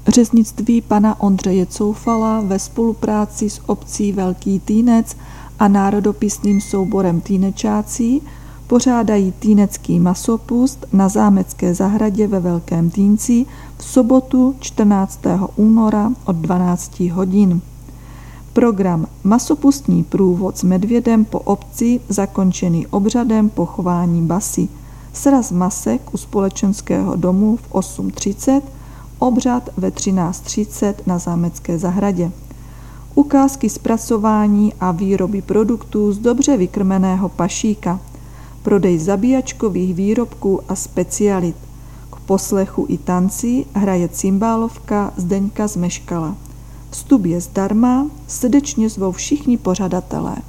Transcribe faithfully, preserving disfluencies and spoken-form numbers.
Řeznictví pana Ondřeje Coufala ve spolupráci s obcí Velký Týnec a národopisným souborem Týnečáci pořádají týnecký masopust na Zámecké zahradě ve Velkém Týnci v sobotu čtrnáctého února od dvanácti hodin. Program Masopustní průvod s medvědem po obci zakončený obřadem pochování basy. Sraz masek u společenského domu v osm třicet, obřad ve třináct třicet na Zámecké zahradě. Ukázky zpracování a výroby produktů z dobře vykrmeného pašíka. Prodej zabíjačkových výrobků a specialit. K poslechu i tanci hraje cymbálovka Zdeňka Zmeškala. Vstup je zdarma, srdečně zvou všichni pořadatelé.